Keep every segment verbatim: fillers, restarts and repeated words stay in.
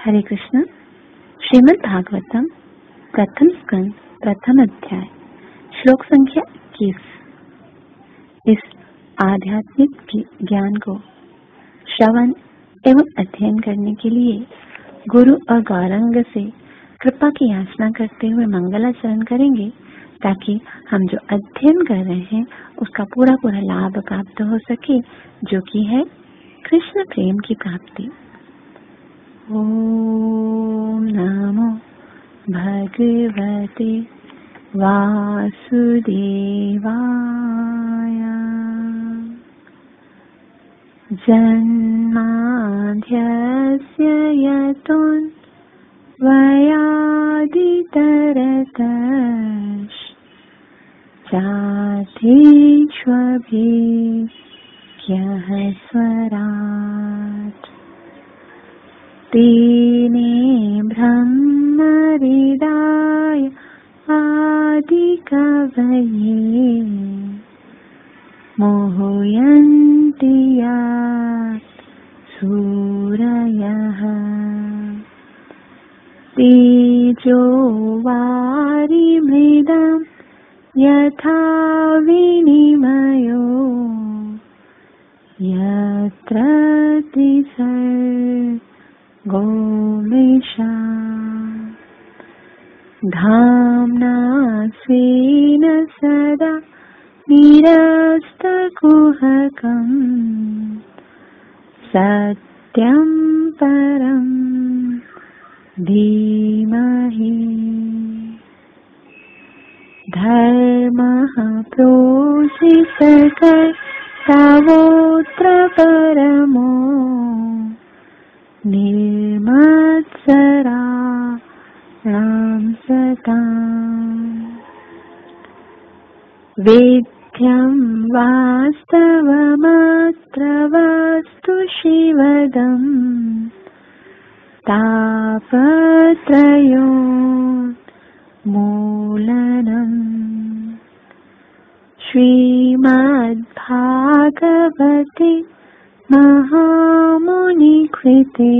हरे कृष्ण। श्रीमद् भागवतम प्रथम स्कंद प्रथम अध्याय श्लोक संख्या इक्कीस। इस आध्यात्मिक ज्ञान को श्रवण एवं अध्ययन करने के लिए गुरु और गौरांग से कृपा की याचना करते हुए मंगलाचरण करेंगे, ताकि हम जो अध्ययन कर रहे हैं उसका पूरा पूरा लाभ प्राप्त हो सके, जो कि है कृष्ण प्रेम की प्राप्ति। ओम नमो भगवते वासुदेवाय। जन्माद्यस्य यतोऽन्वयादितरतश्चार्थेष्वभिज्ञः स्वराट् तेने ब्रह्महृदाय आदिकवये मोहयन्ति यात् सूरयः। तेजो वारिमृदं यथा विनिमयो यत्र त्रिसर्गो मृषा धाम्ना स्वेन सदा निरस्तकुहकम् सत्यं परं धीमहि। धर्मः प्रोषितकर्तव्योऽत्र परमो निर्मत्सराणां सताम्। वेद्यं वास्तवमत्र वस्तु शिवदम् तापत्रयोन्मूलनम्। श्रीमद्भागवते महामुनिकृते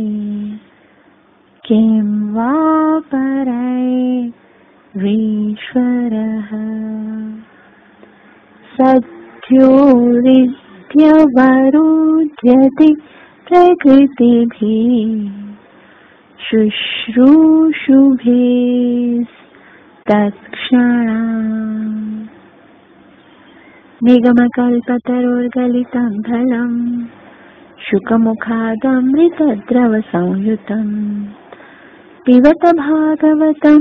किं वा परैरीश्वरः सद्योरित्यवरुध्यते प्रकृतिभिः शुश्रूषुभिस्तत्क्षणात्। निगमकल्पतरोर्गलितं फलं शुकमुखादमृतद्रवसंयुतं पिबत भागवतं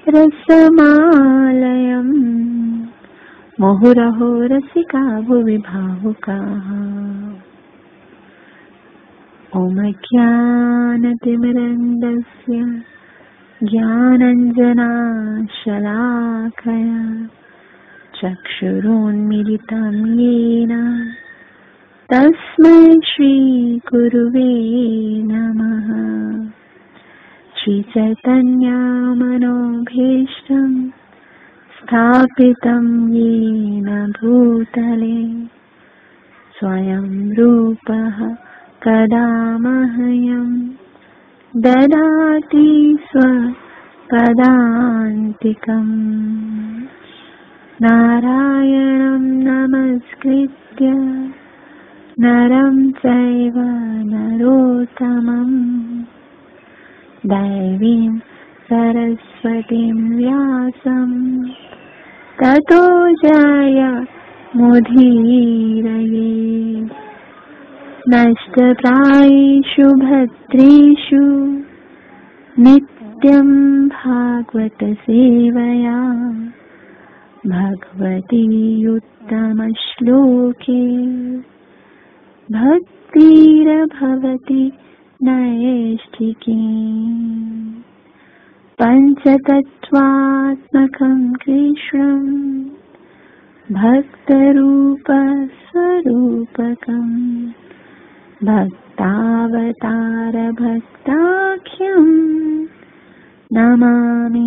रसमालयम् मुहुरहो रसिका भुवि भावुकाः। ॐ ज्ञानतिमिरन्दस्य ज्ञानञ्जनाशलाकया चक्षुरुन्मीलितं येन तस्मै श्रीगुरुवे नमः। श्रीचैतन्यमनोभीष्टं स्थापितं येन भूतले स्वयं रूपः कदा मह्यं ददाति स्वपदान्तिकम्। नारायणं नमस्कृत्य नरं चैव नरोत्तमं दैवीं सरस्वतीं व्यासं ततो जयमुदीरये। नष्टप्रायेषु भद्रेषु नित्यं भागवत सेवया भगवती उत्तमश्लोके भक्तिर्भवति नैष्ठिकी। पञ्चतत्त्वात्मकं कृष्णं भक्तरूपस्वरूपकम् भक्तावतारभक्ताख्यं नमामि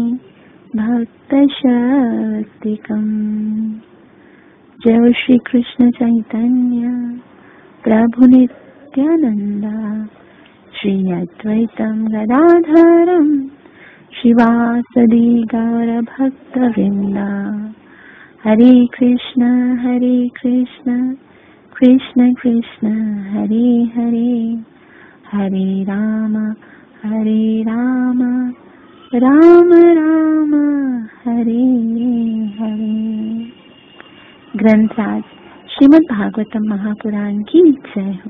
भक्तशक्तिकम्। जय श्री कृष्ण चैतन्य प्रभु नित्यानंदा श्री अद्वैतम गदाधरम शिवासदि गौर भक्तवृंदा। हरे कृष्ण हरे कृष्ण कृष्ण कृष्ण हरे हरे, हरे राम हरे राम राम राम हरे हरे। ग्रंथराज श्रीमद् भागवतम महापुराण की जय हो।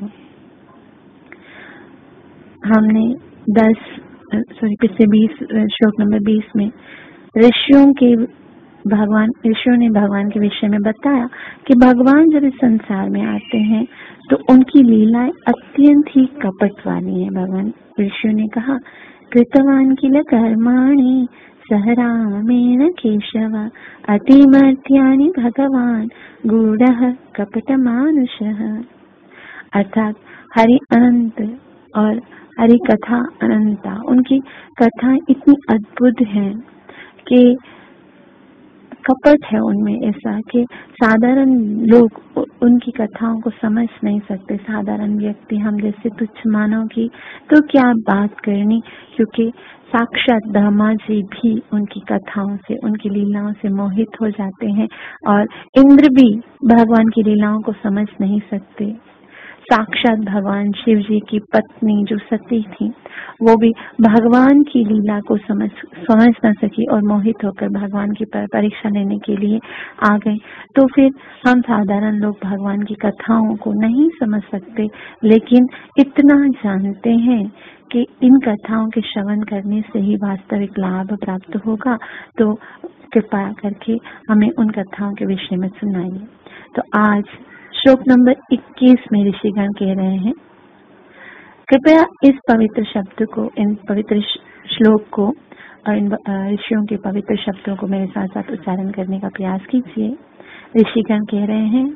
हमने दस सॉरी पिछले बीस श्लोक नंबर बीस में ऋषियों के भगवान ऋषियों ने भगवान के विषय में बताया कि भगवान जब इस संसार में आते हैं तो उनकी लीलाएं अत्यंत ही कपट वाली है। भगवान ऋषियों ने कहा, कृतवान किल कर्माणि सह रामेण केशव अतिमर्त्यानि भगवान गूढ़ः कपटमानुषः। अर्थात हरि अनंत और हरि कथा अनंता, उनकी कथाएं इतनी अद्भुत हैं कि कपट है उनमें ऐसा कि साधारण लोग उनकी कथाओं को समझ नहीं सकते। साधारण व्यक्ति हम जैसे तुच्छ मानव की तो क्या बात करनी, क्योंकि साक्षात ब्रह्मा जी भी उनकी कथाओं से उनकी लीलाओं से मोहित हो जाते हैं और इंद्र भी भगवान की लीलाओं को समझ नहीं सकते। साक्षात भगवान शिव जी की पत्नी जो सती थी वो भी भगवान की लीला को समझ समझ न सकी और मोहित होकर भगवान की परीक्षा लेने के लिए आ गए। तो फिर हम साधारण लोग भगवान की कथाओं को नहीं समझ सकते, लेकिन इतना जानते हैं कि इन कथाओं के श्रवण करने से ही वास्तविक लाभ प्राप्त होगा। तो कृपा करके हमें उन कथाओं के विषय में सुनाइए। तो आज श्लोक नंबर इक्कीस में ऋषिगण कह रहे हैं, कृपया इस पवित्र शब्द को, इन पवित्र श्लोक को और इन ऋषियों के पवित्र शब्दों को मेरे साथ साथ उच्चारण करने का प्रयास कीजिए। ऋषिगण कह रहे हैं,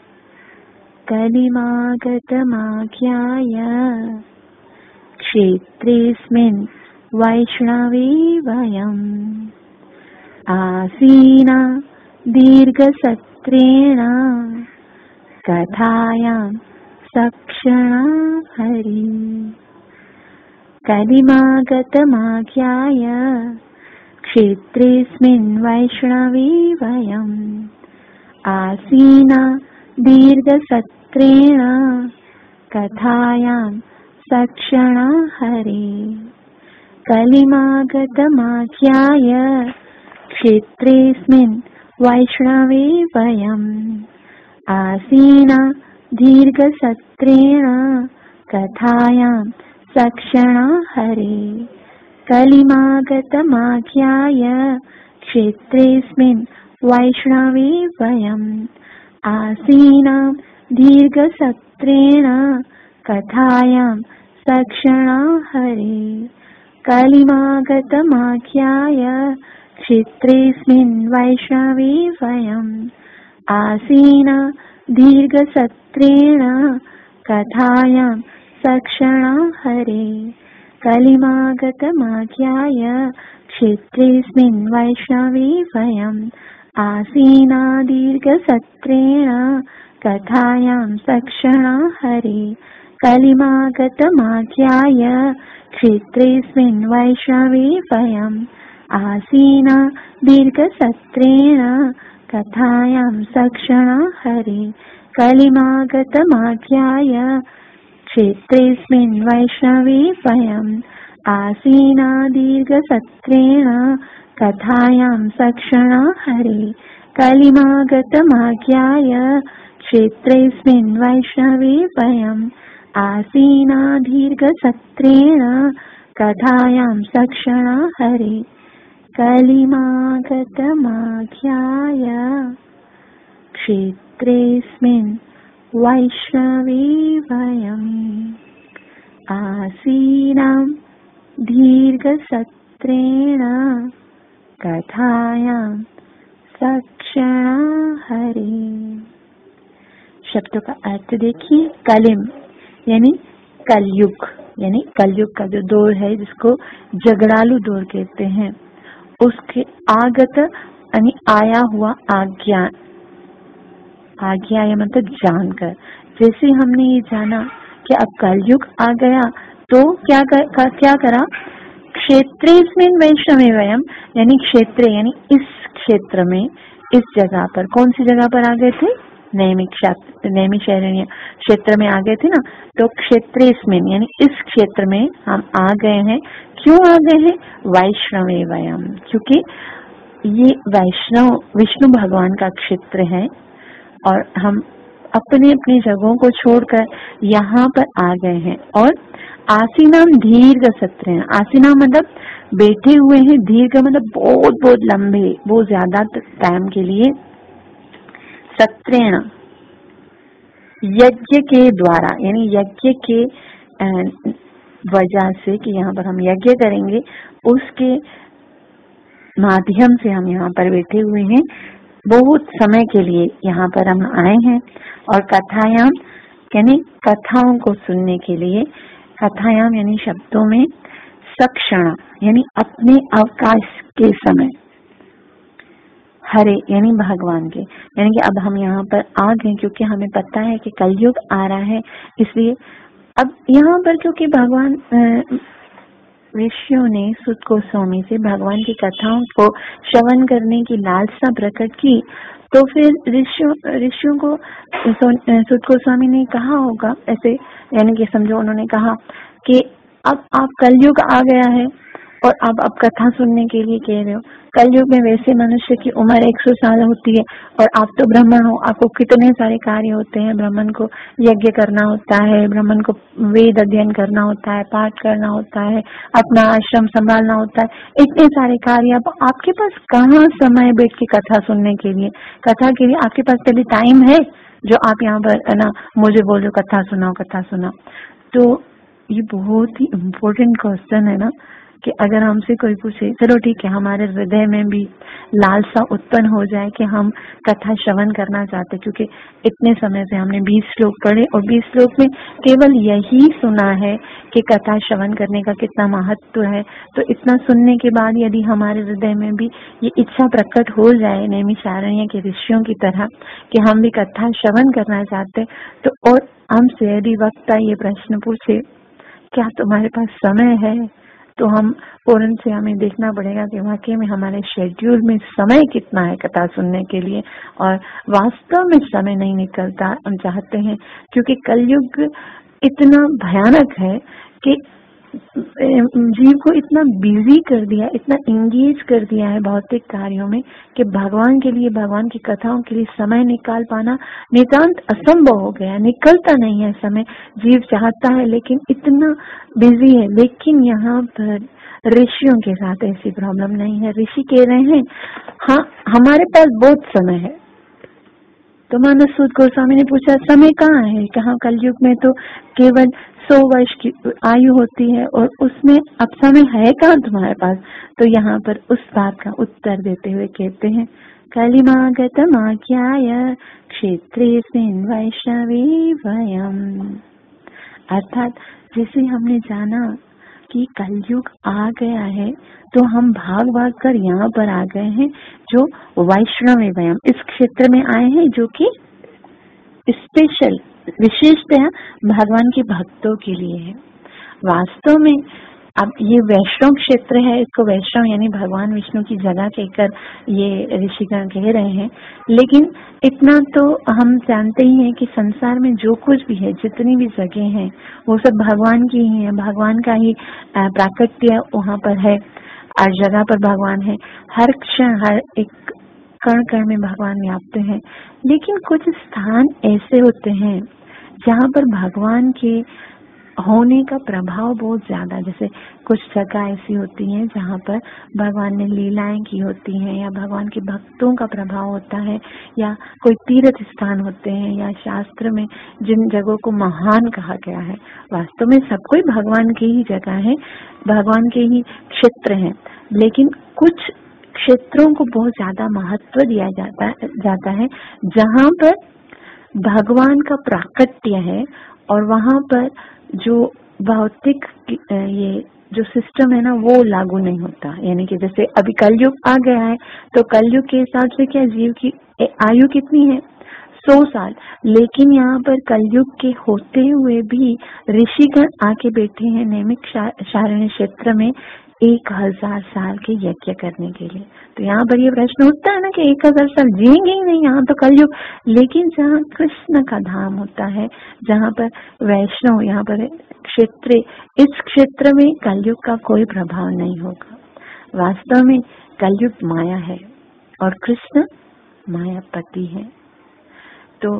कलिमागतमाख्याय क्षेत्रेऽस्मिन् वैष्णवे वयम् आसीना दीर्घसत्रेण कथायां सक्षणा हरि। कलिमागतमाख्याय क्षेत्रेऽस्मिन् वैष्णवे वयम् आसीना दीर्घसत्रेण कथायां सक्षणा हरि। कलिमागतमाख्याय क्षेत्रेऽस्मिन् वैष्णवे वयम् आसीना दीर्घसत्रेण कथायां सक्षणा हरे। कलिमागतमाख्याय क्षेत्रेऽस्मिन् वैष्णवे वयम् आसीना दीर्घसत्रेण कथायां सक्षणा हरे। कलिमागतमाख्याय क्षेत्रेऽस्मिन् वैष्णवे वयम् आसीना दीर्घसत्रेण कथायां सक्षणा हरे। कलिमागतमाख्याय क्षेत्रेऽस्मिन् वैष्णवे वयम् आसीना दीर्घसत्रेण कथायां सक्षणा हरे। कलिमागतमाख्याय क्षेत्रेऽस्मिन् वैष्णवे वयम् आसीना दीर्घसत्रेण कथायां सक्षणा हरे। कलिमागतमाख्याय क्षेत्रेऽस्मिन् वैष्णवे वयम् आसीना दीर्घसत्रेण कथायां सक्षणा हरे। कलिमागतमाख्याय क्षेत्रेऽस्मिन् वैष्णवे वयम् आसीना दीर्घसत्रेण कथायां सक्षणा हरे। कलिमागतमाख्याय क्षेत्रेऽस्मिन् वैष्णवे वयम् आसीना दीर्घसत्रेण कथायां सक्षणा हरे। शब्दों का अर्थ देखिए। कलिम यानी कलयुग, यानी कलयुग का जो दौर है जिसको झगड़ालू दौर कहते हैं, उसके आगत यानी आया हुआ आज्ञा। आज्ञा या मतलब जानकर, जैसे हमने ये जाना कि अब कलयुग आ गया तो क्या कर, कर, क्या करा, क्षेत्रेस्मिन् वैष्णवे वयम, यानी क्षेत्र यानी इस क्षेत्र में, इस जगह पर, कौन सी जगह पर आ गए थे, नैमिक नैमिषारण्य क्षेत्र में आ गए थे ना। तो क्षेत्रेस्मिन् यानी इस क्षेत्र में हम आ गए हैं। क्यों आ गए हैं, वैष्णवे वयम, क्योंकि ये वैष्णव विष्णु भगवान का क्षेत्र है और हम अपने अपनी जगहों को छोड़कर यहाँ पर आ गए हैं। और आसीनाम दीर्घ सत्रेण, आसीना मतलब बैठे हुए हैं, दीर्घ मतलब बहुत बहुत लंबे, बहुत ज्यादा टाइम के लिए, सत्रेण यज्ञ के द्वारा, यानी यज्ञ के वजह से कि यहाँ पर हम यज्ञ करेंगे, उसके माध्यम से हम यहाँ पर बैठे हुए हैं, बहुत समय के लिए यहाँ पर हम आए हैं। और कथायाम यानी कथाओं को सुनने के लिए, कथायाम यानी शब्दों में, सक्षण यानी अपने अवकाश के समय, हरे यानी भगवान के, यानी कि अब हम यहाँ पर आ गए क्योंकि हमें पता है कि कलयुग आ रहा है, इसलिए अब यहाँ पर क्योंकि भगवान ऋषियों ने सुत गोस्वामी से भगवान की कथाओं को श्रवण करने की लालसा प्रकट की, तो फिर ऋषियों ऋषियों को सुत गोस्वामी ने कहा होगा ऐसे, यानी कि समझो उन्होंने कहा कि अब आप कलयुग आ गया है और अब आप कथा सुनने के लिए कह रहे हो। कलयुग में वैसे मनुष्य की उम्र एक सौ साल होती है और आप तो ब्राह्मण हो, आपको कितने सारे कार्य होते हैं, ब्राह्मण को यज्ञ करना होता है, ब्राह्मण को वेद अध्ययन करना होता है, पाठ करना होता है, अपना आश्रम संभालना होता है, इतने सारे कार्य। अब आपके पास कहाँ समय बैठ के कथा सुनने के लिए, कथा के लिए आपके पास कभी टाइम है जो आप यहाँ पर ना मुझे बोल रहे कथा सुनाओ कथा सुनाओ। तो ये बहुत ही इम्पोर्टेंट क्वेश्चन है ना, कि अगर हमसे कोई पूछे, चलो ठीक है, हमारे हृदय में भी लालसा उत्पन्न हो जाए कि हम कथा श्रवण करना चाहते, क्योंकि इतने समय से हमने बीस श्लोक पढ़े और बीस श्लोक में केवल यही सुना है कि कथा श्रवण करने का कितना महत्व है। तो इतना सुनने के बाद यदि हमारे हृदय में भी ये इच्छा प्रकट हो जाए नैमिषारण्य के ऋषियों की तरह कि हम भी कथा श्रवण करना चाहते, तो और हमसे यदि वक्ता ये प्रश्न पूछे क्या तुम्हारे पास समय है, तो हम फौरन से हमें देखना पड़ेगा कि वाकई में हमारे शेड्यूल में समय कितना है कथा सुनने के लिए, और वास्तव में समय नहीं निकलता। हम चाहते हैं क्योंकि कलयुग इतना भयानक है कि जीव को इतना बिजी कर दिया, इतना इंगेज कर दिया है भौतिक कार्यों में कि भगवान के लिए, भगवान की कथाओं के लिए समय निकाल पाना नितांत असंभव हो गया, निकलता नहीं है समय। जीव चाहता है लेकिन इतना बिजी है। लेकिन यहाँ पर ऋषियों के साथ ऐसी प्रॉब्लम नहीं है। ऋषि कह रहे हैं हाँ हमारे पास बहुत समय है। तो मानस सूत गोस्वामी ने पूछा समय कहाँ है, कहाँ, कलयुग में तो केवल सौ वर्ष की आयु होती है और उसमें अब समय है कहाँ तुम्हारे पास। तो यहाँ पर उस बात का उत्तर देते हुए कहते हैं कलिमागतम आज्ञाय क्षेत्रेस्मिन् वैष्णवे वयम्, अर्थात जैसे हमने जाना कि कलयुग आ गया है तो हम भाग भाग कर यहाँ पर आ गए हैं, जो वैष्णव वयम इस क्षेत्र में आए हैं, जो कि स्पेशल विशेषतः भगवान के भक्तों के लिए है। वास्तव में अब ये वैष्णव क्षेत्र है, इसको वैष्णव यानी भगवान विष्णु की जगह कहकर ये ऋषिगण कह रहे हैं। लेकिन इतना तो हम जानते ही हैं कि संसार में जो कुछ भी है, जितनी भी जगह हैं, वो सब भगवान की ही है, भगवान का ही प्राकट्य वहाँ पर है, हर जगह पर भगवान है, हर क्षण हर एक कण कण में भगवान व्याप्त है। लेकिन कुछ स्थान ऐसे होते हैं जहाँ पर भगवान के होने का प्रभाव बहुत ज्यादा, जैसे कुछ जगह ऐसी होती हैं जहाँ पर भगवान ने लीलाएं की होती हैं, या भगवान के भक्तों का प्रभाव होता है, या कोई तीर्थ स्थान होते हैं, या शास्त्र में जिन जगहों को महान कहा गया है। वास्तव में सब कोई भगवान की ही जगह है, भगवान के ही क्षेत्र हैं। लेकिन कुछ क्षेत्रों को बहुत ज्यादा महत्व दिया जाता जाता है जहाँ पर भगवान का प्राकट्य है, और वहाँ पर जो भौतिक ये जो सिस्टम है ना वो लागू नहीं होता। यानी कि जैसे अभी कलयुग आ गया है तो कलयुग के हिसाब से क्या जीव की आयु कितनी है, सौ साल। लेकिन यहाँ पर कलयुग के होते हुए भी ऋषिगण आके बैठे हैं नैमिक शारण्य क्षेत्र में एक हजार साल के यज्ञ करने के लिए। तो यहाँ पर ये प्रश्न उठता है ना कि एक हजार साल जिएंगे ही नहीं, यहाँ तो कलयुग। लेकिन जहाँ कृष्ण का धाम होता है, जहाँ पर वैष्णव, यहाँ पर क्षेत्र, इस क्षेत्र में कलयुग का कोई प्रभाव नहीं होगा। वास्तव में कलयुग माया है और कृष्ण मायापति है। तो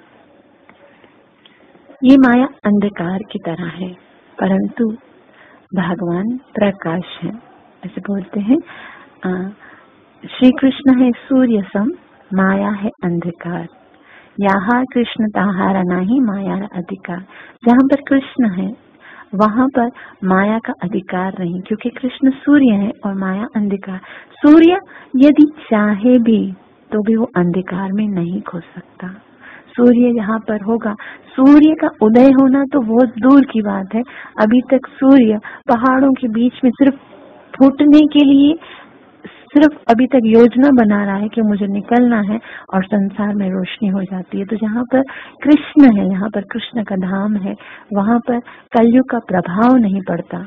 ये माया अंधकार की तरह है, परंतु भगवान प्रकाश है। ऐसे बोलते हैं श्री कृष्ण है सूर्य सम, माया है अंधकार। यहाँ कृष्ण ताहारा नहीं, माया अधिकार। जहाँ पर कृष्ण है वहाँ पर माया का अधिकार नहीं, क्योंकि कृष्ण सूर्य है और माया अंधकार। सूर्य यदि चाहे भी तो भी वो अंधकार में नहीं खो सकता। सूर्य यहाँ पर होगा, सूर्य का उदय होना तो बहुत दूर की बात है। अभी तक सूर्य पहाड़ों के बीच में सिर्फ फूटने के लिए सिर्फ अभी तक योजना बना रहा है कि मुझे निकलना है और संसार में रोशनी हो जाती है। तो जहाँ पर कृष्ण है, यहाँ पर कृष्ण का धाम है, वहाँ पर कलयुग का प्रभाव नहीं पड़ता।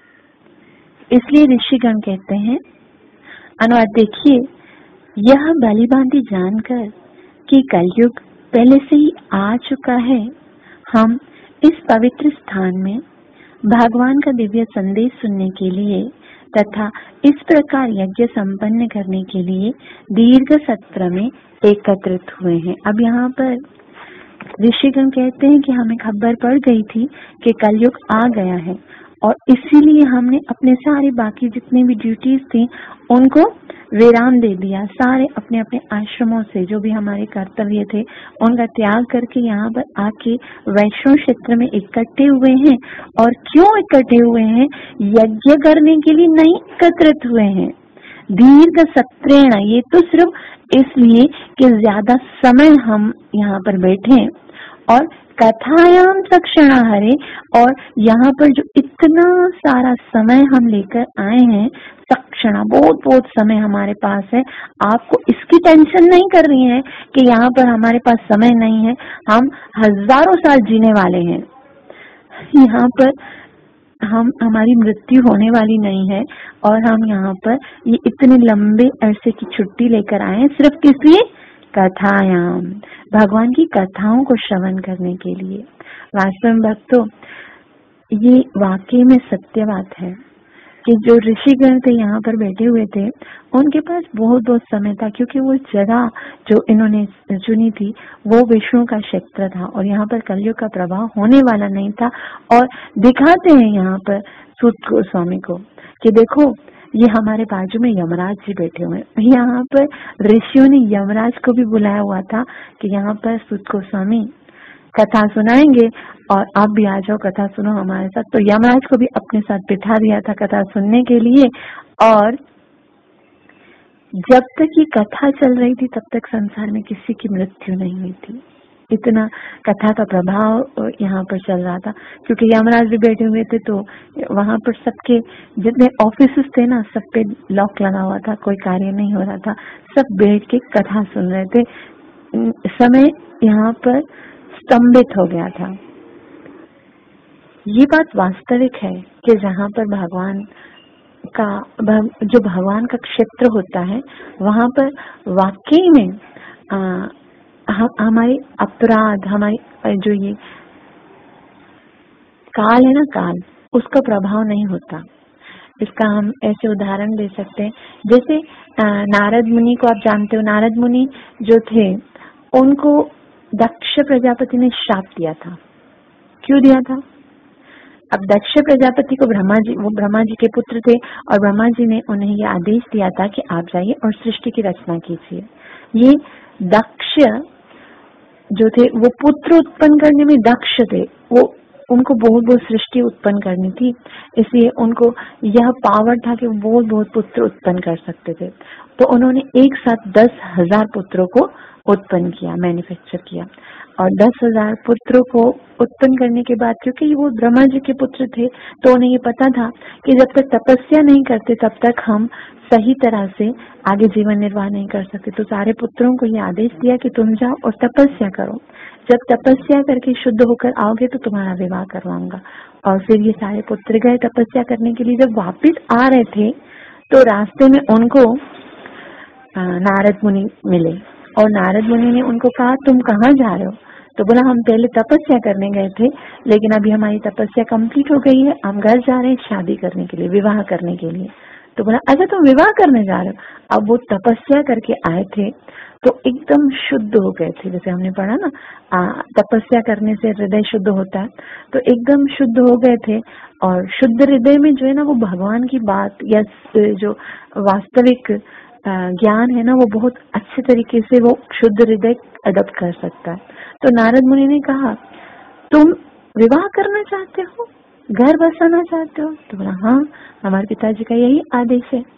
इसलिए ऋषिगण कहते हैं, अनुवाद देखिए, यह भली भांति जानकर कि कलयुग पहले से ही आ चुका है, हम इस पवित्र स्थान में भगवान का दिव्य संदेश सुनने के लिए तथा इस प्रकार यज्ञ संपन्न करने के लिए दीर्घ सत्र में एकत्रित हुए हैं। अब यहाँ पर ऋषिगण कहते हैं कि हमें खबर पड़ गई थी कि कलयुग आ गया है और इसीलिए हमने अपने सारे बाकी जितने भी ड्यूटीज थी उनको विराम दे दिया। सारे अपने अपने आश्रमों से जो भी हमारे कर्तव्य थे उनका त्याग करके यहाँ पर आके वैष्णव क्षेत्र में इकट्ठे हुए हैं। और क्यों इकट्ठे हुए हैं? यज्ञ करने के लिए नहीं एकत्रित हुए हैं। दीर्घ सत्रेण, ये तो सिर्फ इसलिए कि ज्यादा समय हम यहाँ पर बैठे और कथायाम सक्षणा हरे, और यहाँ पर जो इतना सारा समय हम लेकर आए हैं, सक्षणा बहुत बहुत समय हमारे पास है। आपको इसकी टेंशन नहीं कर रही है कि यहाँ पर हमारे पास समय नहीं है। हम हजारों साल जीने वाले हैं, यहाँ पर हम हमारी मृत्यु होने वाली नहीं है और हम यहाँ पर ये इतने लंबे अरसे की छुट्टी लेकर आए हैं सिर्फ किस लिए? कथायाम, भगवान की कथाओं को श्रवण करने के लिए। वास्तव में भक्तों, ये वाकई में सत्य बात है कि जो ऋषिगण थे यहाँ पर बैठे हुए थे, उनके पास बहुत बहुत समय था, क्योंकि वो जगह जो इन्होंने चुनी थी वो विष्णु का क्षेत्र था और यहाँ पर कलयुग का प्रभाव होने वाला नहीं था। और दिखाते हैं यहाँ पर सूत गोस्वामी को कि देखो, ये हमारे बाजू में यमराज जी बैठे हुए हैं। यहाँ पर ऋषियों ने यमराज को भी बुलाया हुआ था कि यहाँ पर सूत गोस्वामी कथा सुनाएंगे और आप भी आ जाओ, कथा सुनो हमारे साथ। तो यमराज को भी अपने साथ बिठा दिया था कथा सुनने के लिए। और जब तक ये कथा चल रही थी तब तक संसार में किसी की मृत्यु नहीं हुई थी। इतना कथा का प्रभाव यहाँ पर चल रहा था, क्योंकि यमराज भी बैठे हुए थे। तो वहां पर सबके जितने ऑफिस थे ना, सब पे लॉक लगा हुआ था, कोई कार्य नहीं हो रहा था, सब बैठ के कथा सुन रहे थे। समय यहाँ पर स्तंभित हो गया था। ये बात वास्तविक है कि जहाँ पर भगवान का जो भगवान का क्षेत्र होता है वहाँ पर वाकई में आ, हमारे अपराध, हमारी जो ये काल है ना, काल, उसका प्रभाव नहीं होता। इसका हम ऐसे उदाहरण दे सकते हैं, जैसे नारद मुनि को आप जानते हो। नारद मुनि जो थे उनको दक्ष प्रजापति ने श्राप दिया था। क्यों दिया था? अब दक्ष प्रजापति को ब्रह्मा जी, वो ब्रह्मा जी के पुत्र थे और ब्रह्मा जी ने उन्हें ये आदेश दिया था कि आप जाइए और सृष्टि की रचना कीजिए। ये दक्ष जो थे वो पुत्र उत्पन्न करने में दक्ष थे, वो उनको बहुत बहुत सृष्टि उत्पन्न करनी थी, इसलिए उनको यह पावर था कि वो बहुत बहुत पुत्र उत्पन्न कर सकते थे। तो उन्होंने एक साथ दस हजार पुत्रों को उत्पन्न किया, मैन्युफैक्चर किया। और दस हजार पुत्रों को उत्पन्न करने के बाद, क्योंकि वो ब्रह्मा जी के पुत्र थे, तो उन्हें ये पता था कि जब तक तपस्या नहीं करते तब तक हम सही तरह से आगे जीवन निर्वाह नहीं कर सकते। तो सारे पुत्रों को ये आदेश दिया कि तुम जाओ और तपस्या करो, जब तपस्या करके शुद्ध होकर आओगे तो तुम्हारा विवाह करवाऊंगा। और फिर ये सारे पुत्र गए तपस्या करने के लिए। जब वापिस आ रहे थे तो रास्ते में उनको नारद मुनि मिले, और नारद मुनि ने उनको कहा तुम कहाँ जा रहे हो? तो बोला हम पहले तपस्या करने गए थे, लेकिन अभी हमारी तपस्या कंप्लीट हो गई है, हम घर जा रहे हैं शादी करने के लिए, विवाह करने के लिए। तो बोला अच्छा तुम विवाह करने जा रहे हो? अब वो तपस्या करके आए थे तो एकदम शुद्ध हो गए थे, जैसे हमने पढ़ा ना आ, तपस्या करने से हृदय शुद्ध होता है, तो एकदम शुद्ध हो गए थे। और शुद्ध हृदय में जो है ना वो भगवान की बात या जो वास्तविक ज्ञान है ना वो बहुत अच्छे तरीके से वो शुद्ध हृदय अडॉप्ट कर सकता है। तो नारद मुनि ने कहा तुम विवाह करना चाहते हो, घर बसाना चाहते हो? तो बोला हाँ, हमारे पिताजी का यही आदेश है।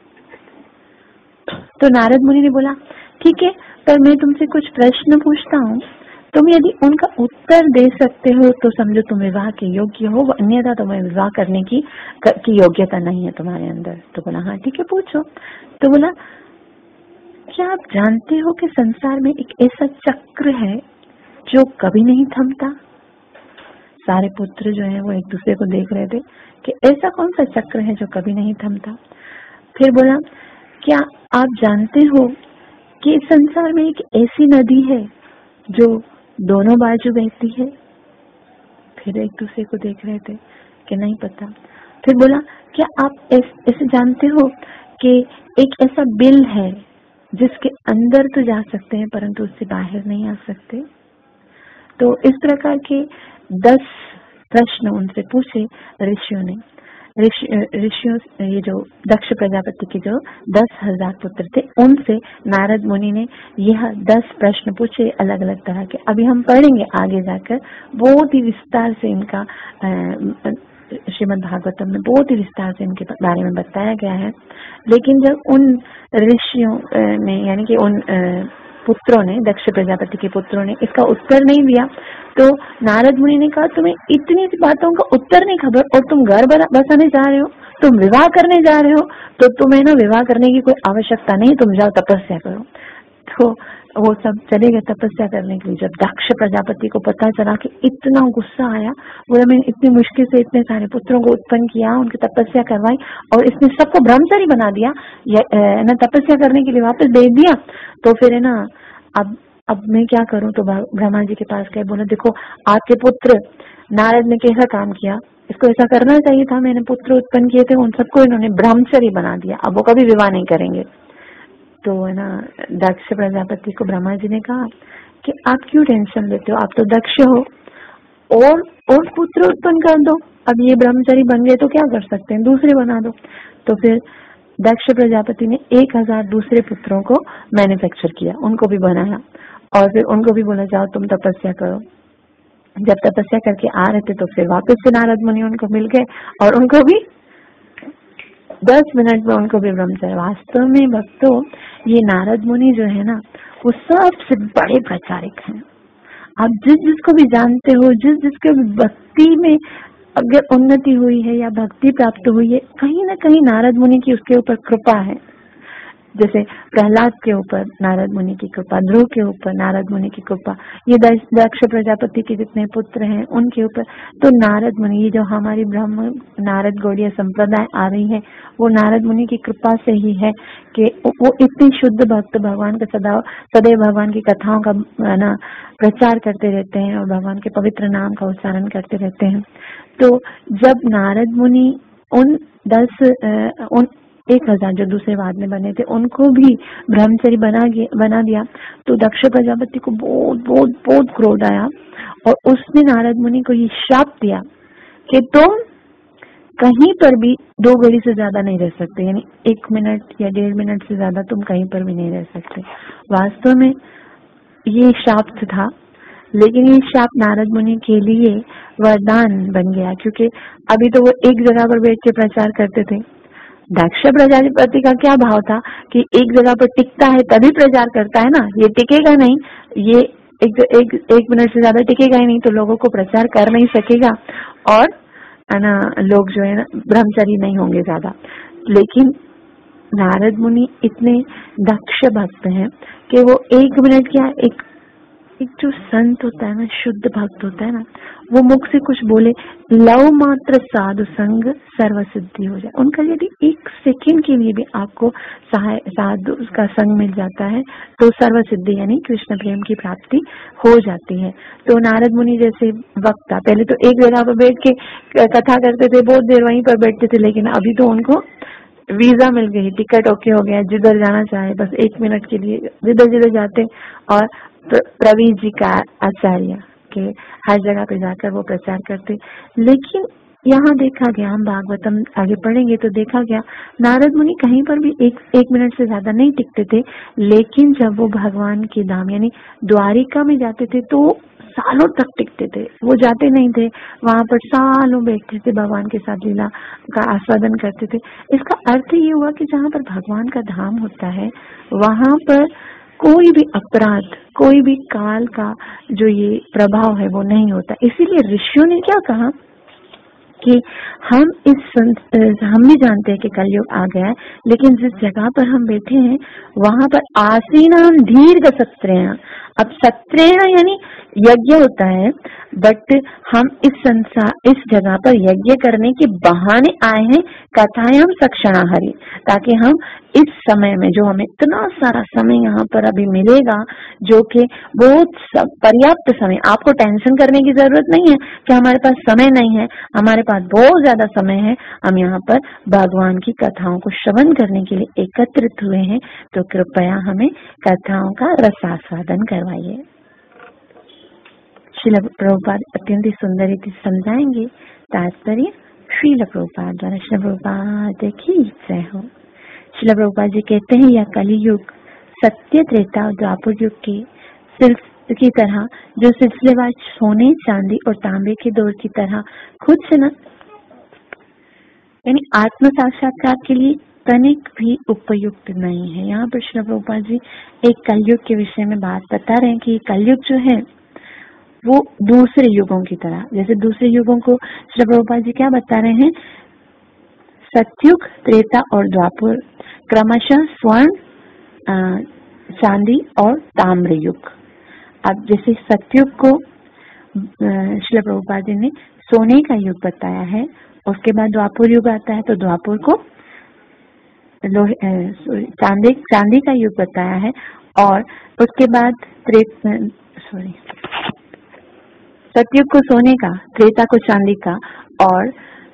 तो नारद मुनि ने बोला ठीक है, पर मैं तुमसे कुछ प्रश्न पूछता हूँ, तुम यदि उनका उत्तर दे सकते हो तो समझो तुम विवाह के योग्य हो, अन्यथा तुम्हें विवाह करने की की योग्यता नहीं है तुम्हारे अंदर। तो बोला हाँ ठीक है पूछो। तो बोला क्या आप जानते हो कि संसार में एक ऐसा चक्र है जो कभी नहीं थमता? सारे पुत्र जो है वो एक दूसरे को देख रहे थे कि ऐसा कौन सा चक्र है जो कभी नहीं थमता। फिर बोला क्या आप जानते हो कि संसार में एक ऐसी नदी है जो दोनों बाजू बहती है? फिर एक दूसरे को देख रहे थे कि नहीं पता। फिर बोला क्या आप ऐसे जानते हो कि एक ऐसा बिल है जिसके अंदर तो जा सकते हैं परंतु उससे बाहर नहीं आ सकते? तो इस प्रकार के दस प्रश्न उनसे पूछे ऋषियों ने। ऋषियों ये जो दक्ष प्रजापति के जो दस हजार पुत्र थे उनसे नारद मुनि ने यह दस प्रश्न पूछे अलग अलग तरह के। अभी हम पढ़ेंगे आगे जाकर, बहुत ही विस्तार से इनका श्रीमद् भागवतम में बहुत ही विस्तार से इनके बारे में बताया गया है। लेकिन जब उन ऋषियों ने यानी कि उन पुत्रों ने, दक्ष प्रजापति के पुत्रों ने इसका उत्तर नहीं दिया, तो नारद मुनि ने कहा तुम्हें इतनी सी बातों का उत्तर नहीं खबर और तुम घर बसाने जा रहे हो, तुम विवाह करने जा रहे हो, तो तुम्हें ना विवाह करने की कोई आवश्यकता नहीं, तुम जाओ तपस्या करो। तो वो सब चले गए तपस्या करने के लिए। जब दक्ष प्रजापति को पता चला कि इतना गुस्सा आया, बोला मैंने इतनी मुश्किल से इतने सारे पुत्रों को उत्पन्न किया, उनकी तपस्या करवाई और इसने सबको ब्रह्मचारी बना दिया, ना तपस्या करने के लिए वापस भेज दिया, तो फिर है ना अब अब मैं क्या करूं? तो ब्रह्मा जी के पास गए, बोला देखो आपके पुत्र नारद ने कैसा काम किया, इसको ऐसा करना चाहिए था, मैंने पुत्र उत्पन्न किए थे उन सबको इन्होंने ब्रह्मचारी बना दिया, अब वो कभी विवाह नहीं करेंगे। तो है ना दक्ष प्रजापति को ब्रह्मा जी ने कहा कि आप क्यों टेंशन लेते हो, आप तो दक्ष हो, और और पुत्र उत्पन्न कर दो, अब ये ब्रह्मचारी बन गए तो क्या कर सकते हैं, दूसरे बना दो। तो फिर दक्ष प्रजापति ने एक हजार दूसरे पुत्रों को मैन्युफैक्चर किया, उनको भी बनाया और फिर उनको भी बोला जाओ तुम तपस्या करो। जब तपस्या करके आ रहे थे तो फिर वापस से नारद मुनि उनको मिल गए और उनको भी दस मिनट में उनको भी ब्रह्मचर्य। वास्तव में भक्तों ये नारद मुनि जो है ना वो सबसे बड़े प्रचारक हैं। आप जिस जिसको भी जानते हो, जिस जिसके भी भक्ति में अगर उन्नति हुई है या भक्ति प्राप्त हुई है, कहीं ना कहीं नारद मुनि की उसके ऊपर कृपा है। जैसे प्रहलाद के ऊपर नारद मुनि की कृपा, ध्रुव के ऊपर नारद मुनि की कृपा, ये दक्ष प्रजापति के जितने पुत्र हैं उनके ऊपर तो नारद मुनि, ये जो हमारी ब्रह्म नारद गौड़ीय संप्रदाय आ रही है वो नारद मुनि की कृपा से ही है कि वो इतने शुद्ध भक्त भगवान का सदा सदैव भगवान की कथाओं का ना प्रचार करते रहते हैं और भगवान के पवित्र नाम का उच्चारण करते रहते हैं। तो जब नारद मुनि उन दस उन एक हजार जो दूसरे बाद में बने थे उनको भी ब्रह्मचरी बना बना दिया, तो दक्ष प्रजापति को बहुत बहुत बहुत क्रोध आया और उसने नारद मुनि को ये शाप दिया कि तुम कहीं पर भी दो घड़ी से ज्यादा नहीं रह सकते, यानी एक मिनट या डेढ़ मिनट से ज्यादा तुम कहीं पर भी नहीं रह सकते। वास्तव में ये शाप था, लेकिन ये शाप नारद मुनि के लिए वरदान बन गया, क्योंकि अभी तो वो एक जगह पर बैठ के प्रचार करते थे। दक्ष प्रजापति का क्या भाव था कि एक जगह पर टिकता है तभी प्रचार करता है ना, ये टिकेगा नहीं, ये एक एक एक मिनट से ज्यादा टिकेगा ही नहीं तो लोगों को प्रचार कर नहीं सकेगा और है ना लोग जो है ना ब्रह्मचारी नहीं होंगे ज्यादा। लेकिन नारद मुनि इतने दक्ष भक्त हैं कि वो एक मिनट क्या एक एक जो संत होता है ना, शुद्ध भक्त होता है ना, वो मुख से कुछ बोले, लव मात्र साधु संग सर्व सिद्धि हो जाए। उनका यदि एक सेकंड के लिए भी आपको सहाय साधु का संग मिल जाता है तो सर्व सिद्धि यानी कृष्ण प्रेम की प्राप्ति हो जाती है। तो नारद मुनि जैसे वक्ता पहले तो एक जगह पर बैठ के कथा करते थे, बहुत देर वहीं पर बैठते थे, लेकिन अभी तो उनको वीजा मिल गई, टिकट ओके हो गया, जिधर जाना चाहे बस एक मिनट के लिए जिधर जिधर जाते। और प्रवीर जी का आचार्य के हर जगह पे जाकर वो प्रचार करते। लेकिन यहाँ देखा गया, हम भागवतम आगे पढ़ेंगे तो देखा गया नारद मुनि कहीं पर भी एक एक मिनट से ज्यादा नहीं टिकते थे, लेकिन जब वो भगवान के धाम यानी द्वारिका में जाते थे तो सालों तक टिकते थे। वो जाते नहीं थे, वहां पर सालों बैठते थे, भगवान के साथ लीला का आस्वादन करते थे। इसका अर्थ ये हुआ कि जहाँ पर भगवान का धाम होता है वहां पर कोई भी अपराध, कोई भी काल का जो ये प्रभाव है वो नहीं होता। इसीलिए ऋषियों ने क्या कहा कि हम इस हम भी जानते हैं कि कलयुग आ गया है, लेकिन जिस जगह पर हम बैठे हैं वहां पर आसीनाम दीर्घ सत्रेण, अब सत्रेण यानी यज्ञ होता है, बट हम इस संसार इस जगह पर यज्ञ करने के बहाने आए हैं कथायाम सक्षणा हरि, ताकि हम इस समय में जो हमें इतना सारा समय यहाँ पर अभी मिलेगा, जो कि बहुत पर्याप्त समय, आपको टेंशन करने की जरूरत नहीं है कि हमारे पास समय नहीं है, हमारे पास बहुत ज्यादा समय है। हम यहाँ पर भगवान की कथाओं को श्रवण करने के लिए एकत्रित हुए हैं, तो कृपया हमें कथाओं का रसास्वादन करवाइए। श्रील प्रभुपाद अत्यंत सुंदर रीति समझाएंगे। तात्पर्य श्रील प्रभुपाद द्वारा। श्रील प्रभुपाद की जय हो। श्रील प्रभुपाद जी कहते हैं यह कलियुग सत्य त्रेता और द्वापर युग के सिलसिले की तरह, जो सिलसिलेवार सोने चांदी और तांबे के दौर की तरह खुद से न यानी आत्म साक्षात्कार के लिए तनिक भी उपयुक्त नहीं है। यहाँ पर श्री प्रभुपाद जी एक कलयुग के विषय में बात बता रहे हैं कि कलयुग जो है वो दूसरे युगों की तरह, जैसे दूसरे युगों को श्री प्रभुपाद जी क्या बता रहे हैं, सतयुग, त्रेता और द्वापर क्रमशः स्वर्ण, चांदी और ताम्र युग। अब जैसे सतयुग को श्री प्रभुपाद जी ने सोने का युग बताया है, उसके बाद द्वापर युग आता है तो द्वापर को लोहे चांदी चांदी का युग बताया है, और उसके बाद त्रेता सॉरी सतयुग को सोने का, त्रेता को चांदी का और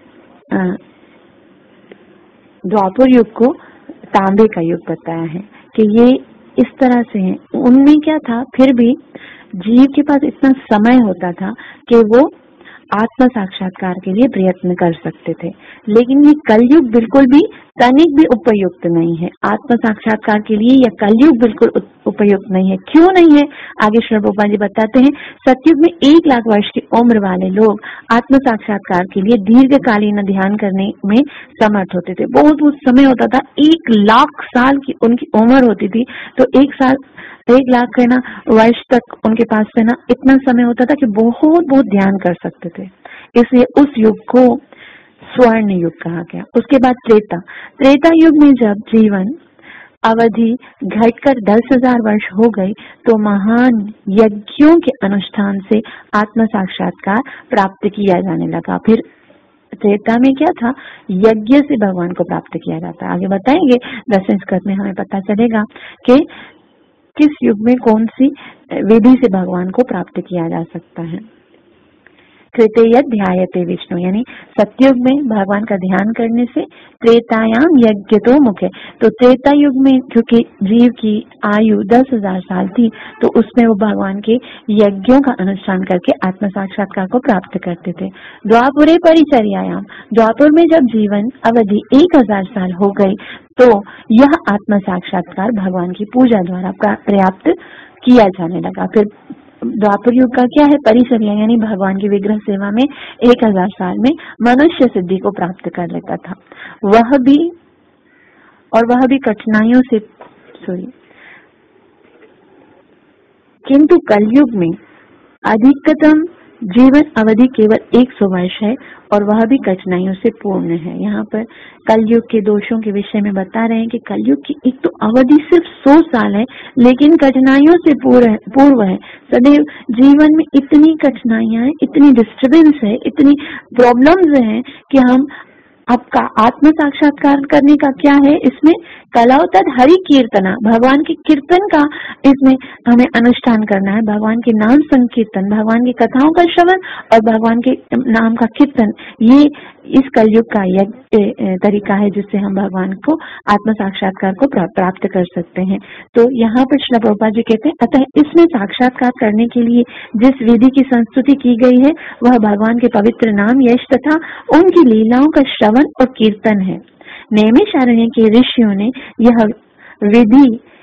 द्वापर युग को तांबे का युग बताया है कि ये इस तरह से है। उनमें क्या था, फिर भी जीव के पास इतना समय होता था कि वो आत्म साक्षात्कार के लिए प्रयत्न कर सकते थे, लेकिन ये कलयुग बिल्कुल भी तनिक भी उपयुक्त नहीं है। आत्म साक्षात्कार के लिए यह कलयुग बिल्कुल उपयुक्त नहीं है। क्यों नहीं है, आगे श्री प्रभुपाद जी बताते हैं। सतयुग में एक लाख वर्ष की उम्र वाले लोग आत्म साक्षात्कार के लिए दीर्घकालीन ध्यान करने में समर्थ होते थे। बहुत बहुत समय होता था, एक लाख साल की उनकी उम्र होती थी, तो एक साल एक लाख है ना वर्ष तक उनके पास है ना इतना समय होता था कि बहुत बहुत ध्यान कर सकते थे। इसलिए उस युग को स्वर्ण युग कहा गया। उसके बाद त्रेता त्रेता युग में जब जीवन अवधि घटकर दस हजार वर्ष हो गई तो महान यज्ञों के अनुष्ठान से आत्म साक्षात्कार प्राप्त किया जाने लगा। फिर त्रेता में क्या था, यज्ञ से भगवान को प्राप्त किया जाता है। आगे बताएंगे दसवें स्कंद में हमें पता चलेगा कि किस युग में कौन सी विधि से भगवान को प्राप्त किया जा सकता है। तृतीय ध्यायते विष्णु, यानी सतयुग में भगवान का ध्यान करने से त्रेतायाम यज्ञ तो मुख्य। तो त्रेता युग में क्योंकि जीव की आयु दस हजार साल थी, तो उसमें वो भगवान के यज्ञों का अनुष्ठान करके आत्म साक्षात्कार को प्राप्त करते थे। द्वापुरे परिचर्यायाम, द्वापुर में जब जीवन अवधि एक हजार साल हो गई तो यह आत्म साक्षात्कार भगवान की पूजा द्वारा पर्याप्त किया जाने लगा। फिर द्वापर युग का क्या है, परिचर्या यानी भगवान की विग्रह सेवा में एक हजार साल में मनुष्य सिद्धि को प्राप्त कर लेता था, वह भी और वह भी कठिनाइयों से सॉरी किंतु कलयुग में अधिकतम जीवन अवधि केवल सौ वर्ष है और वह भी कठिनाइयों से पूर्ण है। यहाँ पर कलयुग के दोषों के विषय में बता रहे हैं कि कलयुग की एक तो अवधि सिर्फ सौ साल है, लेकिन कठिनाइयों से पूर्ण पूर्व है। सदैव जीवन में इतनी कठिनाइयां हैं, इतनी डिस्टर्बेंस है, इतनी प्रॉब्लम्स हैं कि हम आपका आत्म साक्षात्कार करने का क्या है, इसमें कलावतद हरि कीर्तना, भगवान के कीर्तन का इसमें हमें अनुष्ठान करना है, भगवान के नाम संकीर्तन, भगवान की कथाओं का श्रवण और भगवान के नाम का कीर्तन, ये इस कलयुग का यह तरीका है जिससे हम भगवान को आत्म साक्षात्कार को प्राप्त कर सकते हैं। तो यहाँ पर श्रील प्रभुपाद जी कहते हैं, अतः इसमें साक्षात्कार करने के लिए जिस विधि की संस्तुति की गई है वह भगवान के पवित्र नाम, यश तथा उनकी लीलाओं का श्रवण और कीर्तन है। नैमिषारण्य के ऋषियों ने यह विधि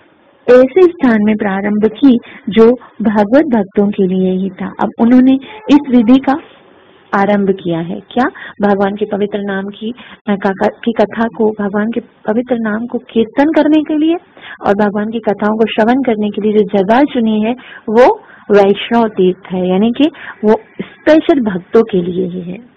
ऐसे स्थान में प्रारंभ की जो भगवत भक्तों के लिए ही था। अब उन्होंने इस विधि का आरंभ किया है, क्या, भगवान के पवित्र नाम की की कथा को, भगवान के पवित्र नाम को कीर्तन करने के लिए और भगवान की कथाओं को श्रवण करने के लिए जो जगह चुनी है वो वैष्णव तीर्थ है, यानी कि वो स्पेशल भक्तों के लिए ही है।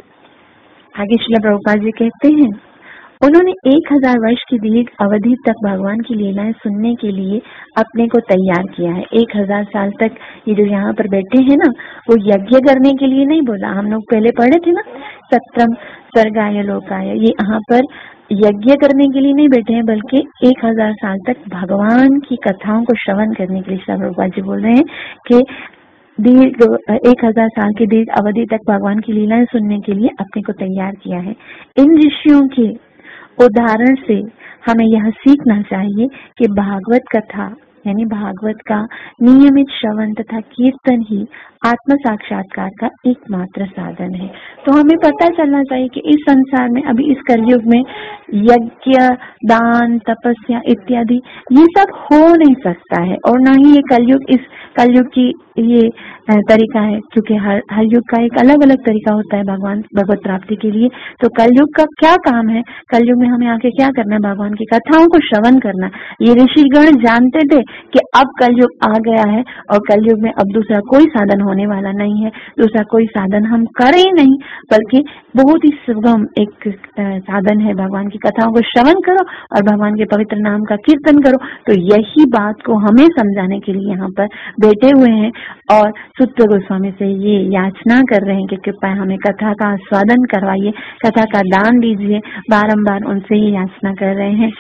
आगे श्रील प्रभुपाद जी कहते हैं, उन्होंने एक हजार वर्ष की दीर्घ अवधि तक भगवान की लीलाएं सुनने के लिए अपने को तैयार किया है। एक हजार साल तक ये जो यहाँ पर बैठे हैं ना, वो यज्ञ करने के लिए नहीं बोला, हम लोग पहले पढ़े थे ना, सत्रम स्वर्गाय लोकाय, ये यहाँ पर यज्ञ करने के लिए नहीं बैठे हैं, बल्कि एक हजार साल तक भगवान की कथाओं को श्रवण करने के लिए। श्री प्रभुपाद जी बोल रहे हैं कि दीर्घ एक हजार साल की दीर्घ अवधि तक भगवान की लीलाएं सुनने के लिए अपने को तैयार किया है। इन ऋषियों के उदाहरण से हमें यह सीखना चाहिए कि भागवत कथा यानी भागवत का नियमित श्रवण तथा कीर्तन ही आत्म साक्षात्कार का एकमात्र साधन है। तो हमें पता चलना चाहिए कि इस संसार में, अभी इस कलयुग में यज्ञ, दान, तपस्या इत्यादि ये सब हो नहीं सकता है, और ना ही ये कलयुग इस कलयुग की ये तरीका है, क्योंकि हर हर युग का एक अलग अलग तरीका होता है भगवान भगवत प्राप्ति के लिए। तो कलयुग का क्या काम है, कलयुग में हमें आके क्या करना है, भगवान की कथाओं को श्रवण करना। ये ऋषिगण जानते थे कि अब कलयुग आ गया है और कलयुग में अब दूसरा कोई साधन होने वाला नहीं है, दूसरा कोई साधन हम करें ही नहीं, बल्कि बहुत ही सुगम एक साधन है, भगवान की कथाओं को श्रवण करो और भगवान के पवित्र नाम का कीर्तन करो। तो यही बात को हमें समझाने के लिए यहाँ पर बैठे हुए हैं और सूत्र गोस्वामी से ये याचना कर रहे हैं कि कृपया हमें कथा का आस्वादन करवाइए, कथा का दान दीजिए, बारंबार उनसे ये याचना कर रहे हैं।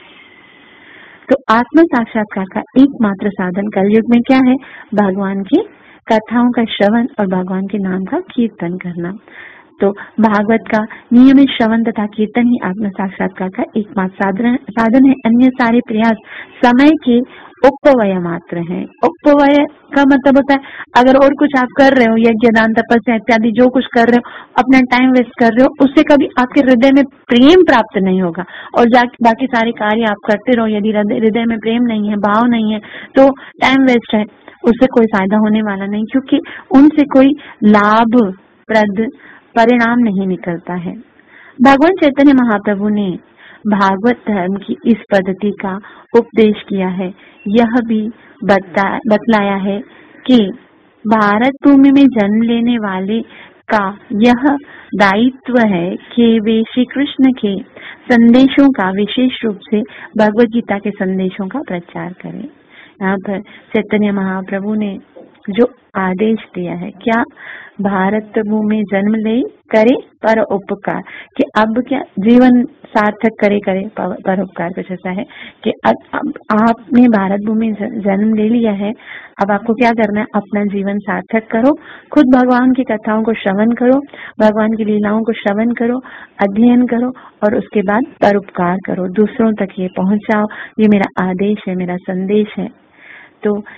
तो आत्म साक्षात्कार का एकमात्र साधन कलयुग में क्या है, भगवान की कथाओं का श्रवण और भगवान के नाम का कीर्तन करना। तो भागवत का नियमित श्रवण तथा कीर्तन ही आत्म साक्षात्कार का एकमात्र साधन साधन है। अन्य सारे प्रयास समय के उपवय मात्र हैं। उपवय का मतलब होता है, अगर और कुछ आप कर रहे हो, यज्ञ, दान, तपस्या इत्यादि जो कुछ कर रहे हो, अपना टाइम वेस्ट कर रहे हो, उससे कभी आपके हृदय में प्रेम प्राप्त नहीं होगा। और बाकी सारे कार्य आप करते रहो, यदि हृदय में प्रेम नहीं है, भाव नहीं है, तो टाइम वेस्ट है, उससे कोई फायदा होने वाला नहीं, क्योंकि उनसे कोई लाभप्रद परिणाम नहीं निकलता है। भगवान चैतन्य महाप्रभु ने भागवत धर्म की इस पद्धति का उपदेश किया है। यह भी बता बतलाया है कि भारत भूमि में जन्म लेने वाले का यह दायित्व है कि वे श्री कृष्ण के संदेशों का, विशेष रूप से भगवत गीता के संदेशों का प्रचार करें। यहाँ पर चैतन्य महाप्रभु ने जो आदेश दिया है, क्या, भारत भूमि में जन्म ले, करे पर उपकार, कि अब क्या जीवन सार्थक करे करे परोपकार। कुछ ऐसा है कि अब, अब आपने भारत भूमि में जन्म ले लिया है, अब आपको क्या करना है, अपना जीवन सार्थक करो, खुद भगवान की कथाओं को श्रवण करो, भगवान की लीलाओं को श्रवण करो, अध्ययन करो और उसके बाद परोपकार करो, दूसरों तक ये पहुंचाओ। ये मेरा आदेश है, मेरा संदेश है। तो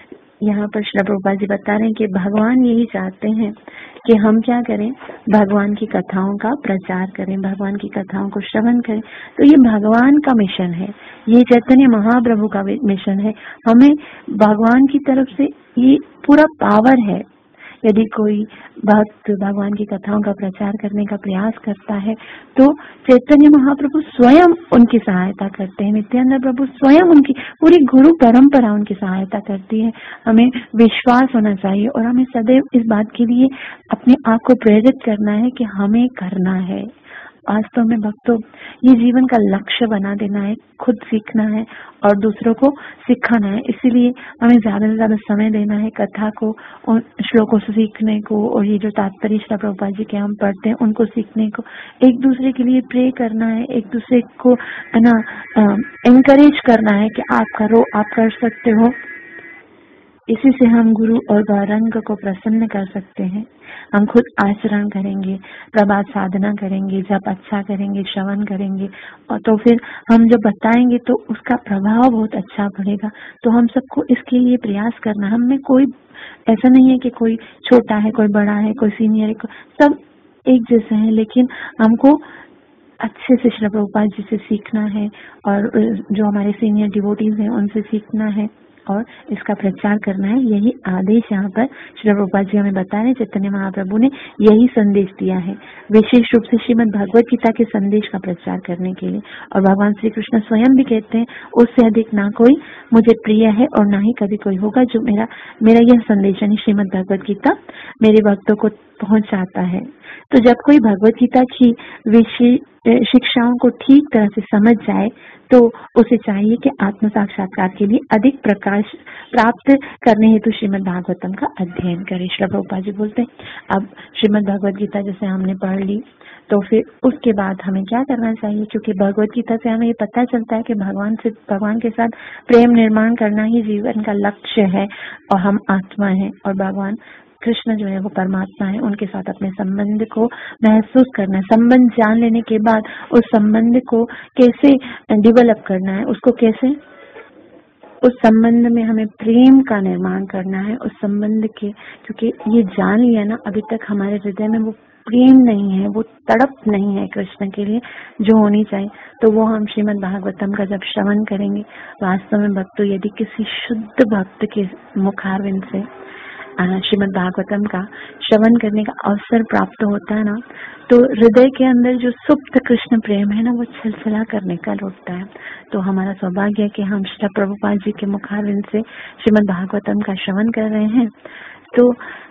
यहाँ पर श्री प्रभुपाद जी बता रहे हैं कि भगवान यही चाहते हैं कि हम क्या करें, भगवान की कथाओं का प्रचार करें, भगवान की कथाओं को श्रवण करें। तो ये भगवान का मिशन है, ये चैतन्य महाप्रभु का मिशन है। हमें भगवान की तरफ से ये पूरा पावर है। यदि कोई भक्त भगवान की कथाओं का प्रचार करने का प्रयास करता है तो चैतन्य महाप्रभु स्वयं उनकी सहायता करते हैं, नित्यानंद प्रभु स्वयं उनकी पूरी गुरु परंपरा उनकी सहायता करती है। हमें विश्वास होना चाहिए और हमें सदैव इस बात के लिए अपने आप को प्रेरित करना है कि हमें करना है। वास्तव में भक्तों, ये जीवन का लक्ष्य बना देना है, खुद सीखना है और दूसरों को सिखाना है। इसीलिए हमें ज्यादा से ज्यादा समय देना है कथा को, उन श्लोकों से सीखने को, और ये जो तात्पर्य श्री प्रभुपाद जी के हम पढ़ते हैं उनको सीखने को, एक दूसरे के लिए प्रे करना है, एक दूसरे को है ना एनकरेज करना है कि आप करो, आप कर सकते हो। इसी से हम गुरु और गौरंग को प्रसन्न कर सकते हैं। हम खुद आचरण करेंगे, प्रभात साधना करेंगे, जब अच्छा करेंगे, श्रवण करेंगे, और तो फिर हम जब बताएंगे तो उसका प्रभाव बहुत अच्छा पड़ेगा। तो हम सबको इसके लिए प्रयास करना। हम में कोई ऐसा नहीं है कि कोई छोटा है, कोई बड़ा है, कोई सीनियर है, सब एक जैसे हैं, लेकिन हमको अच्छे से श्री प्रभुपाद जी से सीखना है और जो हमारे सीनियर डिवोटीज हैं उनसे सीखना है और इसका प्रचार करना है। यही आदेश यहाँ पर श्री प्रभुपाद जी हमें बता रहे हैं। चैतन्य महाप्रभु ने यही संदेश दिया है, विशेष रूप से श्रीमद् भगवत गीता के संदेश का प्रचार करने के लिए। और भगवान श्री कृष्ण स्वयं भी कहते हैं, उससे अधिक ना कोई मुझे प्रिय है और ना ही कभी कोई होगा जो मेरा मेरा यह संदेश यानी श्रीमद् भगवत गीता मेरे भक्तों को पहुंचाता है। तो जब कोई भगवत गीता की विषय शिक्षाओं को ठीक तरह से समझ जाए तो उसे चाहिए कि आत्म साक्षात्कार के लिए अधिक प्रकाश प्राप्त करने हेतु श्रीमद् भागवतम का अध्ययन करे। श्री प्रभुपाद जी बोलते हैं, अब श्रीमद् भगवत गीता जैसे हमने पढ़ ली तो फिर उसके बाद हमें क्या करना चाहिए, क्योंकि भगवत गीता से हमें ये पता चलता है कि भगवान से भगवान के साथ प्रेम निर्माण करना ही जीवन का लक्ष्य है और हम आत्मा है और भगवान कृष्ण जो है वो परमात्मा है, उनके साथ अपने संबंध को महसूस करना है। संबंध जान लेने के बाद उस संबंध को कैसे डेवलप करना है, उसको कैसे उस संबंध में हमें प्रेम का निर्माण करना है उस संबंध के, क्योंकि ये जान लिया ना, अभी तक हमारे हृदय में वो प्रेम नहीं है, वो तड़प नहीं है कृष्ण के लिए जो होनी चाहिए। तो वो हम श्रीमद् भागवतम का जब श्रवण करेंगे, वास्तव में भक्तों यदि किसी शुद्ध भक्त के मुखारविंद से श्रीमद् भागवतम का श्रवण करने का अवसर प्राप्त होता है ना, तो हृदय के अंदर जो सुप्त कृष्ण प्रेम है ना, वो छलछला कर निकल उठता है। तो हमारा सौभाग्य है कि हम श्री प्रभुपाद जी के मुखारविंद से श्रीमद् भागवतम का श्रवण कर रहे हैं। तो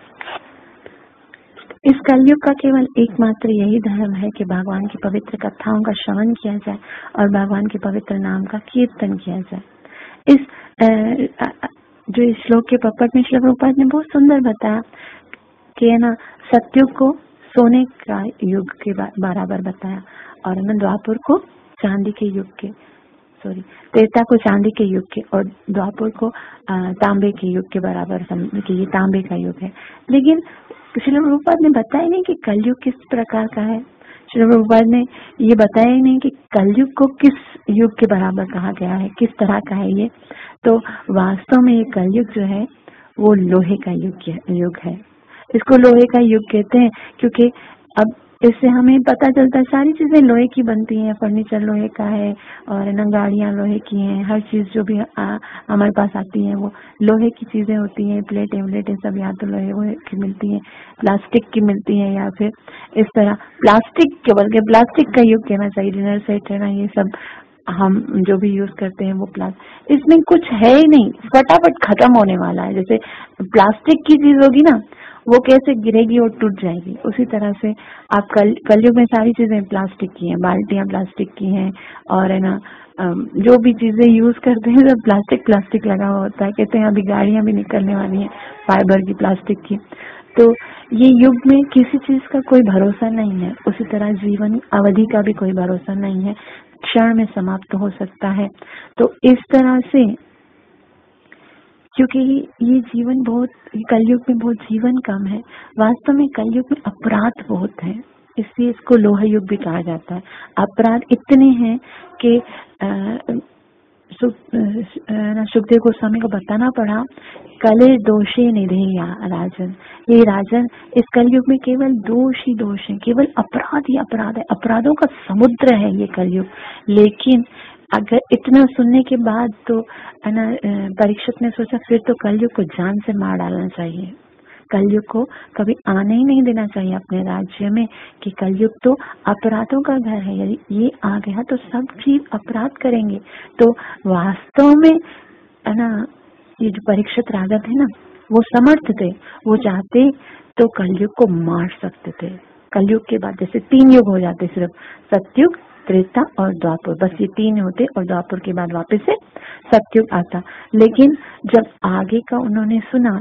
इस कलयुग का केवल एकमात्र यही धर्म है कि भगवान की पवित्र कथाओं का श्रवण किया जाए और भगवान के पवित्र नाम का कीर्तन किया जाए। इस आ, आ, जो इस श्लोक के पपट में श्री प्रभुपाद ने बहुत सुंदर बताया कि है ना, सतयुग को सोने का युग के बराबर बताया और है ना द्वापर को चांदी के युग के सॉरी त्रेता को चांदी के युग के और द्वापर को तांबे के युग के बराबर कि ये तांबे का युग है। लेकिन श्री प्रभुपाद ने बताया नहीं कि कलयुग किस प्रकार का है। श्री प्रभुपाद ने ये बताया ही नहीं कि कलयुग को किस युग के बराबर कहा गया है, किस तरह का है ये। तो वास्तव में ये कलयुग जो है वो लोहे का युग युग है। इसको लोहे का युग कहते हैं क्योंकि अब इससे हमें पता चलता है सारी चीजें लोहे की बनती हैं, फर्नीचर लोहे का है और ना गाड़ियां लोहे की हैं, हर चीज जो भी आ, हमारे पास आती है वो लोहे की चीजें होती हैं। प्लेटें व्लेटें सब या तो लोहे की मिलती हैं, प्लास्टिक की मिलती हैं, या फिर इस तरह प्लास्टिक के बल्कि प्लास्टिक का युग कहना चाहिए। डिनर सेट है ना, ये सब हम जो भी यूज करते हैं वो प्लास्टिक, इसमें कुछ है ही नहीं, फटाफट खत्म होने वाला है। जैसे प्लास्टिक की चीज होगी ना, वो कैसे गिरेगी और टूट जाएगी, उसी तरह से आप कल कलयुग में सारी चीजें प्लास्टिक की हैं, बाल्टियां प्लास्टिक की हैं और है ना जो भी चीजें यूज करते हैं सब प्लास्टिक प्लास्टिक लगा हुआ होता है। कहते हैं अभी गाड़ियां भी निकलने वाली हैं फाइबर की, प्लास्टिक की। तो ये युग में किसी चीज का कोई भरोसा नहीं है, उसी तरह जीवन अवधि का भी कोई भरोसा नहीं है, क्षण में समाप्त हो सकता है। तो इस तरह से क्योंकि ये जीवन बहुत, कलयुग में बहुत जीवन कम है। वास्तव में कलयुग में अपराध बहुत है, इसलिए इसको लोहा युग भी कहा जाता है। अपराध इतने हैं कि सुखदेव गोस्वामी को बताना पड़ा, कले दोषे निधेया राजन, ये राजन इस कलयुग में केवल दोष ही दोष है, केवल अपराध ही अपराध है, अपराधों का समुद्र है ये कलयुग। लेकिन अगर इतना सुनने के बाद तो परीक्षित ने सोचा फिर तो कलयुग को जान से मार डालना चाहिए, कलयुग को कभी आने ही नहीं देना चाहिए अपने राज्य में, कि कलयुग तो अपराधों का घर है, यदि ये आ गया तो सब जीव अपराध करेंगे। तो वास्तव में है ना, ये जो परीक्षित राजा थे ना, वो समर्थ थे, वो चाहते तो कलयुग को मार सकते थे। कलयुग के बाद जैसे तीन युग हो जाते, सिर्फ सतयुग, त्रेता और द्वापर, बस ये तीन होते, और द्वापर के बाद वापस से सतयुग आता। लेकिन जब आगे का उन्होंने सुना,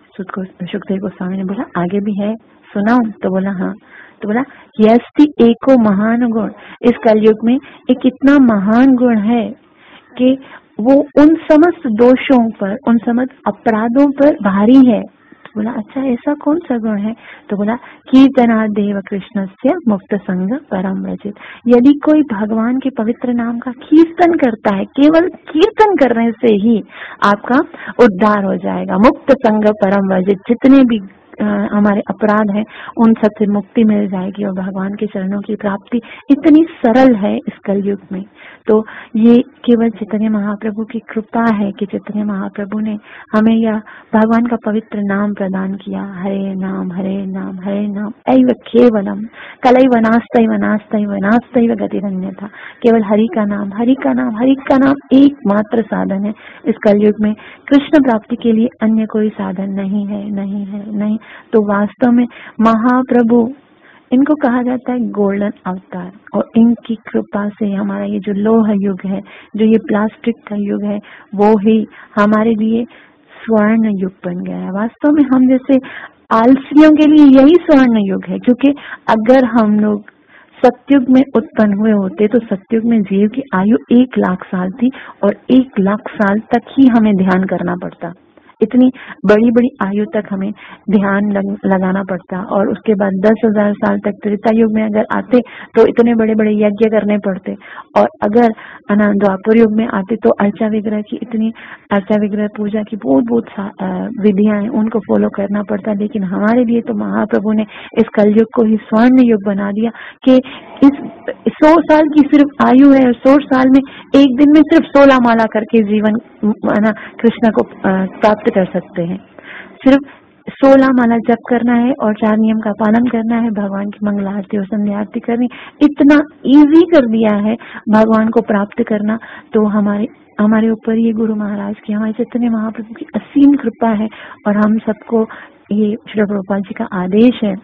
सुखदेव गोस्वामी ने बोला आगे भी है सुनाओ, तो बोला हाँ, तो बोला यस्ति एको महान गुण, इस कलयुग में एक इतना महान गुण है कि वो उन समस्त दोषों पर, उन समस्त अपराधों पर भारी है। तो बोला अच्छा ऐसा कौन सा गुण है, तो बोला कीर्तनादेव कृष्णस्य मुक्त संग परम रचित, यदि कोई भगवान के पवित्र नाम का कीर्तन करता है, केवल कीर्तन करने से ही आपका उद्धार हो जाएगा, मुक्त संग परम रचित, जितने भी आ, हमारे अपराध हैं उन सब से मुक्ति मिल जाएगी और भगवान के चरणों की प्राप्ति इतनी सरल है इस कलयुग में। तो ये केवल चैतन्य महाप्रभु की कृपा है कि चैतन्य महाप्रभु ने हमें यह भगवान का पवित्र नाम प्रदान किया, हरे नाम हरे नाम हरे नाम ऐव केवलम कलैव नास्तैव नास्तैव नास्तैव गतिरन्यथा, केवल हरि का नाम हरि का नाम हरि का नाम एकमात्र साधन है इस कलयुग में, कृष्ण प्राप्ति के लिए अन्य कोई साधन नहीं है, नहीं है, नहीं। तो वास्तव में महाप्रभु, इनको कहा जाता है गोल्डन अवतार, और इनकी कृपा से हमारा ये जो लोह युग है, जो ये प्लास्टिक का युग है, वो ही हमारे लिए स्वर्ण युग बन गया है। वास्तव में हम जैसे आलसियों के लिए यही स्वर्ण युग है, क्योंकि अगर हम लोग सतयुग में उत्पन्न हुए होते तो सतयुग में जीव की आयु एक लाख साल थी, और एक लाख साल तक ही हमें ध्यान करना पड़ता, इतनी बड़ी बड़ी आयु तक हमें ध्यान लग, लगाना पड़ता, और उसके बाद दस हजार साल तक त्रेता युग में अगर आते तो इतने बड़े बड़े यज्ञ करने पड़ते, और अगर द्वापर युग में आते तो अर्चा विग्रह की इतनी अर्चा विग्रह पूजा की बहुत बहुत विधियां हैं, उनको फॉलो करना पड़ता। लेकिन हमारे लिए तो महाप्रभु ने इस कलयुग को ही स्वर्ण युग बना दिया कि इस सौ साल की सिर्फ आयु है, और सौ साल में एक दिन में सिर्फ सोलह माला करके जीवन ना कृष्ण को प्राप्त कर सकते हैं। सिर्फ सोलह माला जप करना है और चार नियम का पालन करना है, भगवान की मंगल आरती और संध्या आरती करनी, इतना इजी कर दिया है भगवान को प्राप्त करना। तो हमारे हमारे ऊपर ये गुरु महाराज की, हमारे चैतन्य महाप्रभु की असीम कृपा है, और हम सबको ये श्री प्रभुपाद जी का आदेश है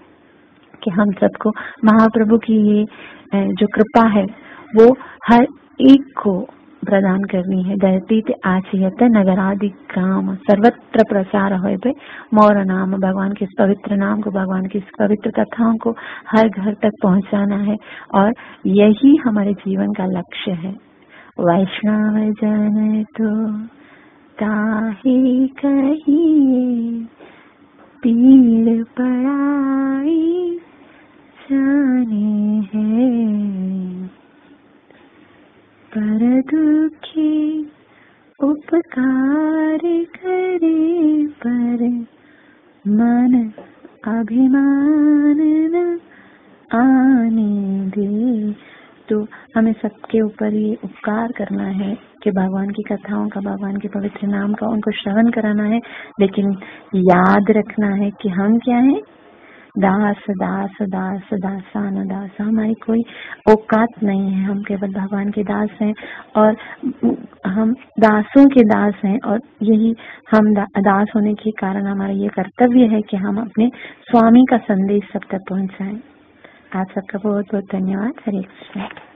कि हम सबको महाप्रभु की ये जो कृपा है वो हर एक को प्रदान करनी है। धरती ते आचयत नगरादि काम सर्वत्र प्रसार होए पे मोर नाम, भगवान के इस पवित्र नाम को, भगवान की इस पवित्र कथाओं को हर घर तक पहुंचाना है, और यही हमारे जीवन का लक्ष्य है। वैष्णव जन तो ताहि कहिए पीड़ पड़ाई जाने हैं, पर दुखी उपकार करे पर मन अभिमान न आने दे। तो हमें सबके ऊपर ये उपकार करना है कि भगवान की कथाओं का, भगवान के पवित्र नाम का उनको श्रवण कराना है, लेकिन याद रखना है कि हम क्या हैं, दास दास दास दासान दास, हमारी कोई औकात नहीं है, हम केवल भगवान के दास हैं, और हम दासों के दास हैं, और यही हम दा, दास होने के कारण हमारा ये कर्तव्य है कि हम अपने स्वामी का संदेश सब तक पहुंचाएं। आप सबका बहुत बहुत धन्यवाद। हरे कृष्ण।